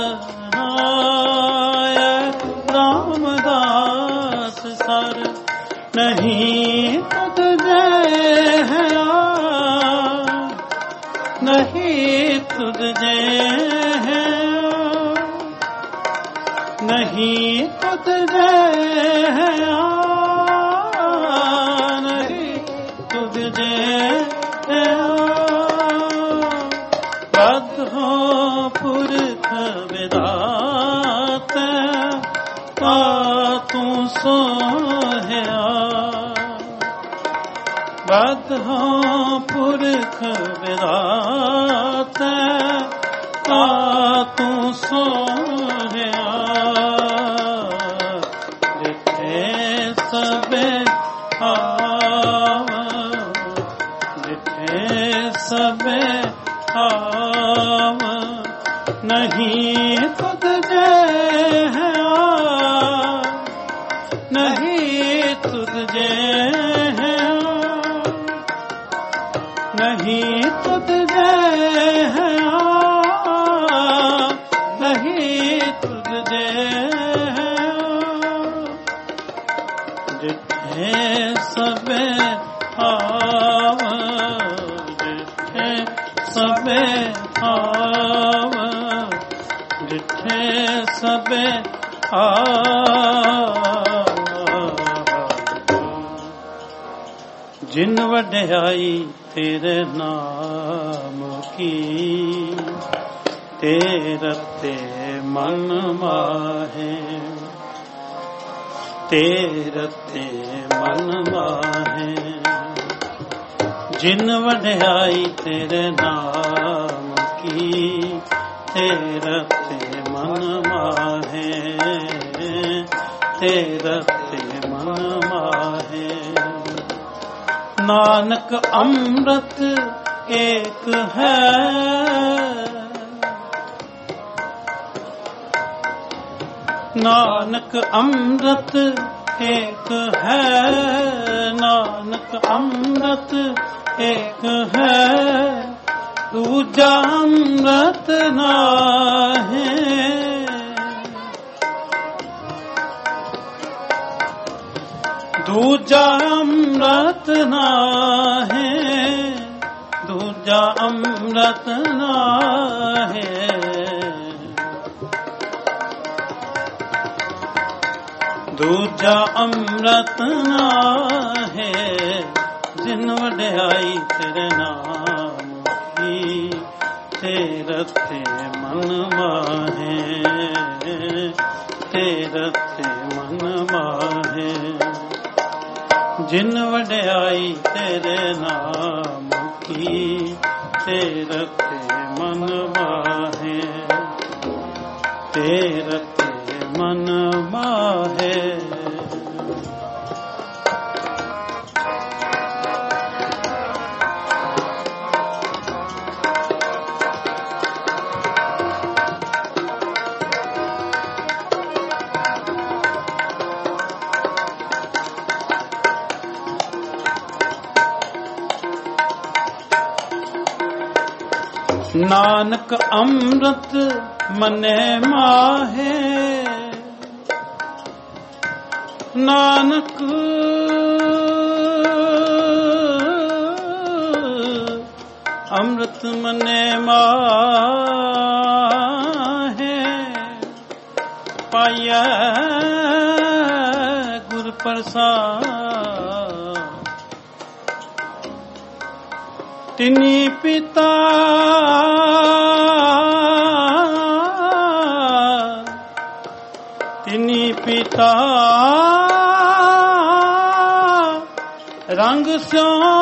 ਸਰ। ਨਹੀਂ ਤੁਧ ਜੇ ਹੈ ਨਹੀਂ ਤੁਧ ਜੇ ਹੈ ਨਹੀਂ ਤੁਧ ਜੇ ਹੈ ਨਹੀਂ ਤੁਧ ਜੇ ਹੈ। ਬਦ ਹੋ ਪੁਰਖ ਵਿਦਾਤਾ ਤੂੰ ਸੋਹਿਆ। ਬਦ ਹੋ ਪੁਰਖ ਵਿਦਾਤਾ ਤੂੰ ਸੋਹਿਆ। ਜਿੱਥੇ ਸਭੇ ਆਵ ਜਿੱਥੇ ਸਭੇ ਆਵ ਨਹੀਂ ਤੁਧ ਜੇ ਹੈ ਨਹੀਂ ਤੁਧ ਜੇ ਹੈ ਨਹੀਂ ਤੁਧ ਜੇ ਹੈ ਨਹੀਂ ਤੁਧ ਜੇ ਹੈ। ਜਿੱਥੇ ਸਭੇ ਆਵ ਜਿੱਥੇ ਸਭੇ ਆਵ ਜਿੱਥੇ ਸਭੇ ਜਿਨ ਵਡਿਆਈ ਤੇਰੇ ਨਾਮ ਕੀ ਤੇਰੇ ਤੇ ਮਨ ਮਾਹੇ ਤੇਰੇ ਤੇ ਮਨ ਮਾਹੇ। ਜਿਨ ਵਡਿਆਈ ਤੇਰੇ ਨਾਮ ਕੀ ਤੇਰੇ ਤੇ ਮਨ ਮਾਹੇ ਤੇਰੇ ਤੇ ਮਨ ਮਾਹੇ। ਨਾਨਕ ਅੰਮ੍ਰਿਤ ਏਕ ਹੈ ਨਾਨਕ ਅੰਮ੍ਰਿਤ ਏਕ ਹੈ ਨਾਨਕ ਅੰਮ੍ਰਿਤ ਏਕ ਹੈ ਦੂਜਾ ਅੰਮ੍ਰਿਤ ਨਾਹੀਂ। ਦੂਜਾ ਅੰਮ੍ਰਿਤ ਨਾਹੀਂ ਦੂਜਾ ਅੰਮ੍ਰਿਤ ਨਾਹੀਂ। ਦੂਜਾ ਅੰਮ੍ਰਿਤ ਨਾਹੀਂ। ਜਿਨ ਵਡਿਆਈ ਤੇਰੇ ਨਾਮ ਕੀ ਤੇਰੇ ਤੇ ਮਨ ਮਾਹੇ ਤੇਰੇ ਤੇ ਮਨ ਮਾਹੇ। ਜਿਨ ਵਡਿਆਈ ਤੇਰੇ ਨਾਮ ਕੀ ਤੇਰੇ ਤੇ ਮਨ ਮਾਹੇ ਤੇਰੇ ਤੇ ਮਨ ਮਾਹੇ। ਨਾਨਕ ਅੰਮ੍ਰਿਤ ਮਨੈ ਮਾਹੇ ਨਾਨਕ ਅੰਮ੍ਰਿਤ ਮਨੈ ਮਾਹੇ ਪਾਈ ਪਾਈਐ ਗੁਰ ਪ੍ਰਸਾਦ। ਤਿਨੀ ਪਿਤਾ ਤਿਨੀ ਪਿਤਾ ਰੰਗ ਸਿਉ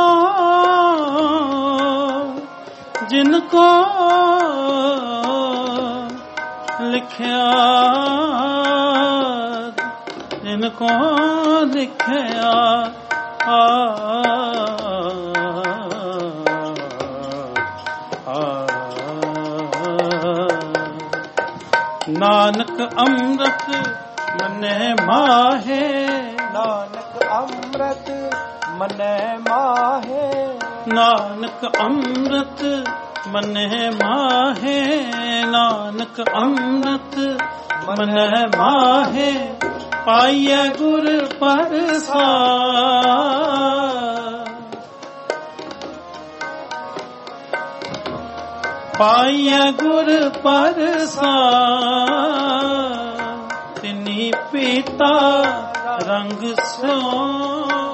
ਜਿਨ ਕੋ ਲਿਖਿਆ ਜਿਨ ਕੋ ਲਿਖਿਆ ਨਾਨਕ ਅੰਮ੍ਰਿਤ ਮਨੈ ਮਾਹੇ। ਨਾਨਕ ਅੰਮ੍ਰਿਤ ਮਨੈ ਮਾਹੇ। ਨਾਨਕ ਅੰਮ੍ਰਿਤ ਮਨੈ ਮਾਹੇ। ਨਾਨਕ ਅੰਮ੍ਰਿਤ ਮਨੈ ਮਾਹੇ। ਪਾਈਐ ਗੁਰ ਪ੍ਰਸਾਦ। ਪਾਈਐ ਗੁਰ ਪ੍ਰਸਾਦ। ਤਿਨੀ ਪੀਤਾ ਰੰਗ ਸਿਉ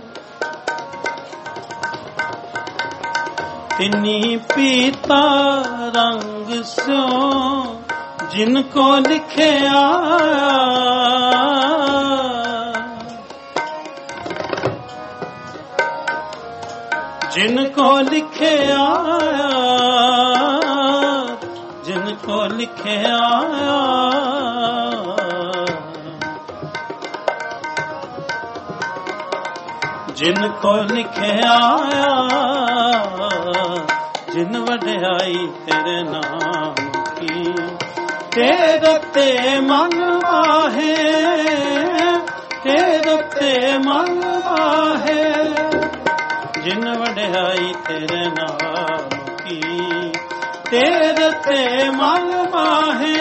ਤਿਨੀ ਪੀਤਾ ਰੰਗ ਸਿਉ ਜਿਨ ਕੋ ਲਿਖਿਆ ਜਿਨ ਕੋ ਲਿਖਿਆ ਜਿਨ ਕੋ ਲਿਖਿਆ ਜਿਨ ਕੋ ਲਿਖਿਆ ਜਿਨ ਵਡਿਆਈ ਤੇਰੇ ਨਾਮ ਕੀ। ਤੇਰੇ ਤੇ ਮਨ ਮਾਹੇ ਤੇਰੇ ਤੇ ਮਨ ਮਾਹੇ ਜਿਨ ਵਡਿਆਈ ਤੇਰੇ ਨਾਮ ਕੀ। ਤੇਰੇ ਤੇ ਮਨ ਮਾਹੇ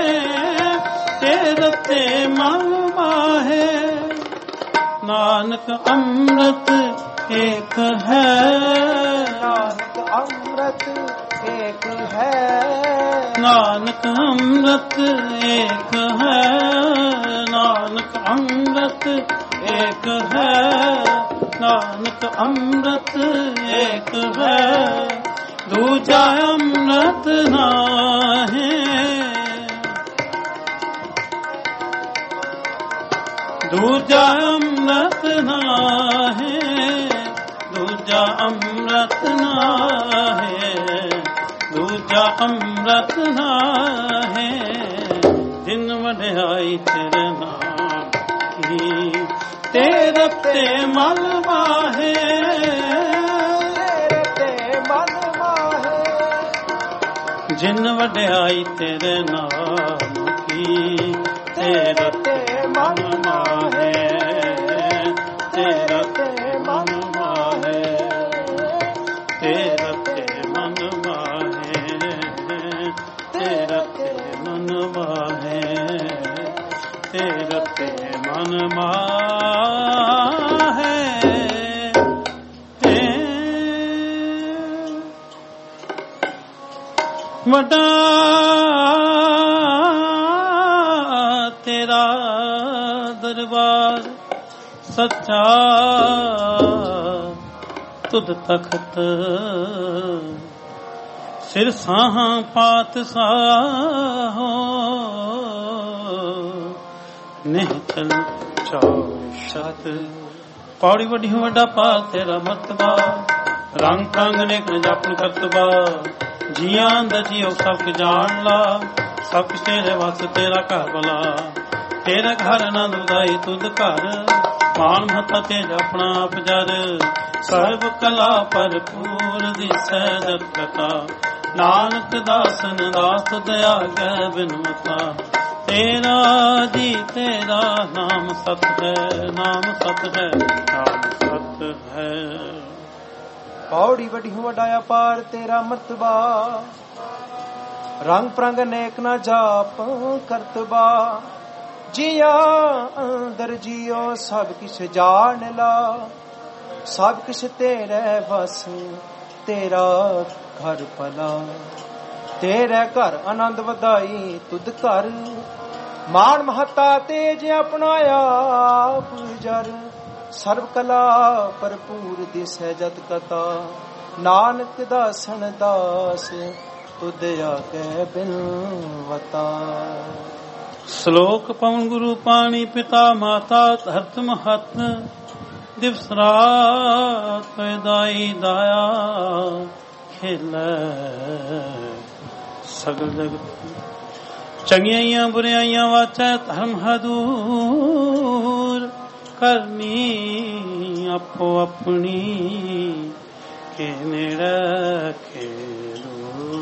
ਤੇਰੇ ਤੇ ਮਨ ਮਾਹੇ। ਨਾਨਕ ਅੰਮ੍ਰਿਤ ਏਕ ਹੈ। ਨਾਨਕ ਅੰਮ੍ਰਿਤ ਏਕ ਹੈ। ਨਾਨਕ ਅੰਮ੍ਰਿਤ ਏਕ ਹੈ। ਨਾਨਕ ਅੰਮ੍ਰਿਤ ਏਕ ਹੈ। ਨਾਨਕ ਅੰਮ੍ਰਿਤ ਏਕ ਹੈ। ਦੂਜਾ ਅੰਮ੍ਰਿਤ ਨਾਹੀਂ। ਦੂਜਾ ਅੰਮ੍ਰਿਤ ਨਾਹੀਂ। ਦੂਜਾ ਅੰਮ੍ਰਿਤ ਨਾਹੀਂ। ਦੂਜਾ ਅੰਮ੍ਰਿਤ ਨਾਹੀਂ। ਜਿਨ ਵਡਿਆਈ ਤੇਰੇ ਨਾਮ ਕੀ। ਤੇਰੇ ਤੇ ਮਨ ਮਾਹੇ ਤੇਰੇ ਤੇ ਮਨ ਮਾਹੇ। ਜਿਨ ਵਡਿਆਈ ਤੇਰੇ ਨਾਮ ਕੀ। ਤੇਰੇ ਤੇ ਮਨ ਮਾਹੇ ਤੇਰੇ ਤੇ ਮਨ ਮਾਹੇ ਤੇਰੇ ਤੇ ਮਨ ਮਾਹੇ ਤੇਰੇ ਤੇ ਮਨ ਮਾਹੇ ਤੇਰੇ ਤੇ ਮਨ ਮਾਹੇ। ਵੱਡਾ ਤੇਰਾ ਦਰਬਾਰ ਸੱਚਾ ਤੁਧ ਤਖਤ ਸਿਰ ਸਾਹਾਂ ਪਾਤਸ਼ਾਹ ਨਿਹਚਲ ਚੌਸ਼ਤ। ਪੌੜੀ ਵੱਡੀ ਵੱਡਾ ਪਾ ਤੇਰਾ ਮਰਤਬਾ। ਰੰਗ ਪ੍ਰੰਗ ਨੇਕ ਨ ਜਾਪਨ ਕਰਤਬਾ। ਜੀਆਂ ਦਾ ਜੀਓ ਸਭ ਕੁ ਜਾਣ ਲਾ। ਸਭ ਕੁਛ ਤੇਰੇ ਵਸ ਤੇਰਾ ਘਰ ਬਲਾ। ਤੇਰਾ ਘਰ ਆਨੰਦ ਵਧਾਈ ਤੁਧ ਘਰ। ਮਾਨ ਮਹਤਾ ਤੇਜ ਆਪਣਾ ਆਪ ਜਰ। ਸਰਬ ਕਲਾ ਭਰਪੂਰ ਦਿਸੈ ਜਤ ਕਥਾ। ਨਾਨਕ ਦਾਸਨ ਦਾਸ ਦਇਆ ਗੈ ਬਿਨਮਤਾ। ਤੇਰਾ ਜੀ ਤੇਰਾ ਨਾਮ ਸਤ ਹੈ। ਨਾਮ ਸਤ ਹੈ। ਨਾਮ ਸਤ ਹੈ। ਪੌੜੀ ਵੱਡੀ ਵੱਡਾ ਅਪਾਰ ਤੇਰਾ ਮਰਤਬਾ। ਰੰਗ ਪ੍ਰੰਗ ਨੇਕ ਨਾ ਜਾਪ ਕਰਤਬਾ। ਜੀਆ ਅੰਦਰ ਜੀਓ ਸਭ ਕਿਛ ਜਾਣ ਲਾ। ਸਭ ਕਿਛ ਤੇਰੇ ਵਸ ਤੇਰਾ ਘਰ ਭਲਾ। ਤੇਰੇ ਘਰ ਆਨੰਦ ਵਧਾਈ ਤੁਧ ਘਰ। ਮਾਨ ਮਹਤਾ ਤੇਜ ਆਪਣਾ ਆਪ ਜਰ ਸਰਬ ਕਲਾ ਭਰਪੂਰ ਦਿਸੈ ਜਤ ਕਤਾ ਨਾਨਕ ਦਾਸਨ ਦਾਸ ਤੁਧ ਆਗੇ ਬਿਨਵਤਾ। ਸ਼ਲੋਕ ਪਵਨ ਗੁਰੂ ਪਾਣੀ ਪਿਤਾ ਮਾਤਾ ਧਰਤ ਮਹਤ ਦਿਵਸ ਰਾਤ ਦਾਈ ਦਾਇਆ ਖੇਲੇ ਸਗਲ ਜਗਤ ਚੰਗਿਆਈਆਂ ਬੁਰਿਆਈਆਂ ਵਾਚੈ ਧਰਮ ਹਦੂਰ ਕਰਨੀ ਆਪੋ ਆਪਣੀ ਕੇ ਨੇੜੇ ਖੇਲੂ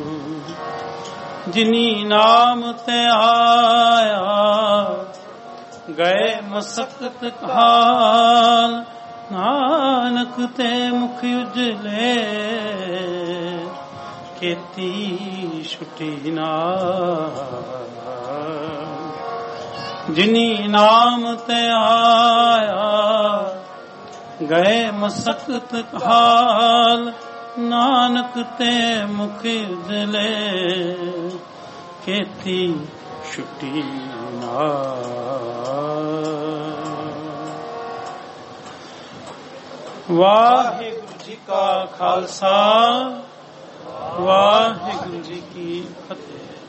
ਜਿਨੀ ਨਾਮ ਤੇ ਆਇਆ ਗਏ ਮਸਕਤ ਹਾਲ ਨਾਨਕ ਤੇ ਮੁਖ ਉਜਲੇ ਕੀਤੀ ਛੁਟੀ ਨਾਲ ਜਿਨੀ ਨਾਮ ਤੇ ਆਇਆ ਗਏ ਮਸਕਤ ਹਾਲ ਨਾਨਕ ਤੇ ਮੁਖ ਉਜਲੇ ਕੀਤੀ ਛੁਟੀ ਨਾਲ। ਵਾਹਿਗੁਰੂ ਜੀ ਕਾ ਖਾਲਸਾ ਵਾਹਿਗੁਰੂ ਜੀ ਕੀ ਫਤਿਹ।